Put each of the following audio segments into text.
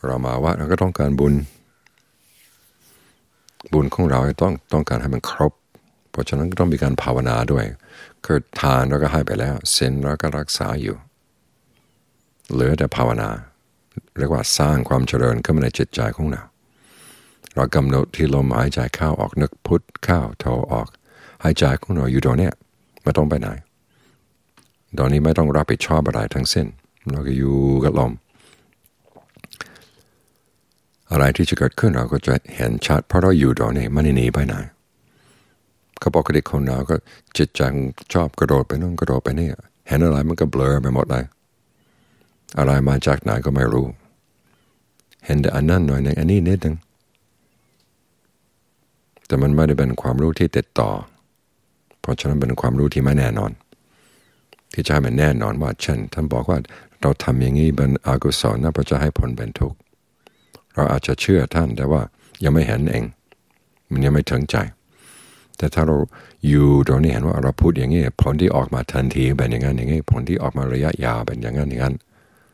เรามาวัดเราก็ต้องการบุญของเราต้องการให้มันครบเพราะฉะนั้นก็ต้องมีการภาวนาด้วยคือทานเราก็ให้ไปแล้วศีลเราก็รักษาอยู่เหลือแต่ภาวนาเรียกว่าสร้างความเจริญขึ้นมาในจิตใจของเรากำหนดที่ลมหายใจเข้าออกนึกพุทเข้าโทออกหายใจของเราอยู่ตรงเนี้ยไม่ต้องไปไหนตอนนี้ไม่ต้องรับผิดชอบอะไรทั้งสิ้นเราก็อยู่กับลมอะไรที่จะเกิดขึ้นเราก็จะเห็นชัดเพราะเราอยู่ตรงนี้ไม่ได้หนีไปไหนเขาปกติคนเราก็จิตใจชอบกระโดดไปนู่นกระโดดไปนี่เห็นอะไรมันก็เบลอไปหมดเลยอะไรมาจากไหนก็ไม่รู้เห็นแต่อันนั้นหน่อยนึงอันนี้นิดนึงแต่มันไม่ได้เป็นความรู้ที่ติดต่อเพราะฉะนั้นเป็นความรู้ที่ไม่แน่นอนที่จะให้มันแน่นอนว่าเช่นท่านบอกว่าเราทำอย่างนี้เป็นอกุศลนะเพราะจะให้ผลเป็นทุกข์เราอาจจะเชื่อท่านแต่ว่ายังไม่เห็นเองมันยังไม่ถึงใจแต่ถ้าเราอยู่ตรงนี้เห็นว่าเราพูดอย่างนี้ผลที่ออกมาทันทีเป็นอย่างนั้นอย่างนี้ผลที่ออกมาระยะยาวเป็นอย่างนั้นอย่างนั้น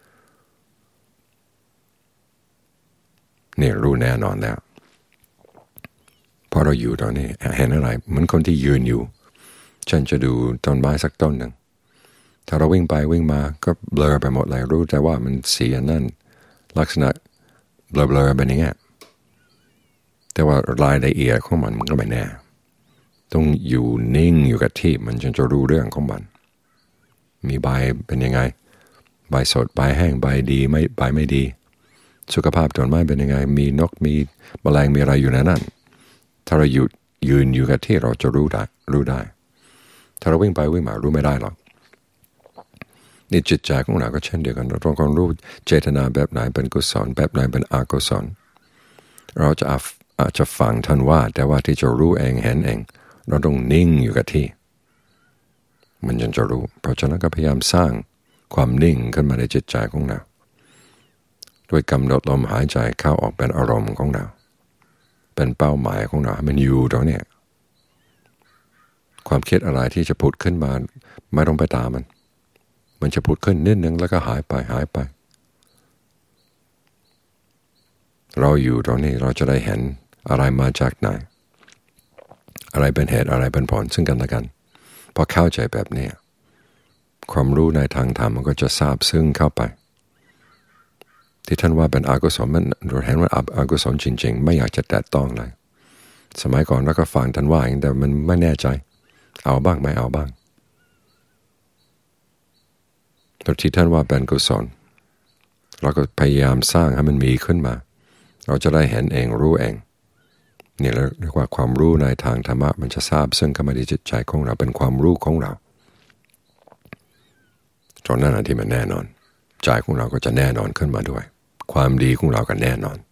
นี่รู้แน่นอนแล้วพอเราอยู่ตรงนี้เห็นอะไรเหมือนคนที่ยืนอยู่ฉันจะดูต้นไม้สักต้นหนึ่งถ้าเราวิ่งไปวิ่งมาก็เบลอไปหมดเลยรู้แต่ว่ามันสีนั่นลักษณะเบลอๆเป็นอย่างเงี้ยแต่ว่ารายละเอียดของมันก็ไม่แน่ต้องอยู่นิ่งอยู่กับที่มันจึงจะรู้เรื่องของมันมีใบเป็นยังไงใบสดใบแห้งใบดีไม่ใบไม่ดีสุขภาพต้นไม้เป็นยังไงมีนกมีแมลงมีอะไรอยู่ในนั้นถ้าเรายืนอยู่กับที่เราจะรู้ได้ถ้าเราวิ่งไปวิ่งมารู้ไม่ได้หรอกนี่จิตใจของเราก็เช่นเดียวกันเราต้องรู้เจตนาแบบไหนเป็นกุศลแบบไหนเป็นอกุศลเราจะอาจจะฟังท่านว่าแต่ว่าที่จะรู้เองเห็นเองเราต้องนิ่งอยู่กับที่มันยังจะรู้เพราะฉะนั้นก็พยายามสร้างความนิ่งขึ้นมาในจิตใจของเราด้วยกำหนดลมหายใจเข้าออกเป็นอารมณ์ของเราเป็นเป้าหมายของเราให้มันอยู่ตรงนี้ความคิดอะไรที่จะผุดขึ้นมาไม่ต้องไปตามมันจะผุดขึ้นนิดนึงแล้วก็หายไปเราอยู่ตรงนี้เราจะได้เห็นอะไรมาจากไหนอะไรเป็นเหตุอะไรเป็นผลซึ่งกันและกันพอเข้าใจแบบนี้ความรู้ในทางธรรมมันก็จะซาบซึ้งเข้าไปที่ท่านว่าเป็นอกุศลมันเราเห็นว่าอกุศลจริงๆไม่อยากจะแตะต้องเลยสมัยก่อนเราก็ฟังท่านว่าอย่างแต่มันไม่แน่ใจเอาบ้างไม่เอาบ้างแต่ที่ท่านว่าเป็นกุศลเราก็พยายามสร้างให้มันมีขึ้นมาเราจะได้เห็นเองรู้เองนี่เรียกว่าความรู้ในทางธรรมะมันจะทราบซึ่งเข้ามาในจิตใจของเราเป็นความรู้ของเราตรงนั้นที่มันแน่นอนใจของเราก็จะแน่นอนขึ้นมาด้วยความดีของเราก็แน่นอน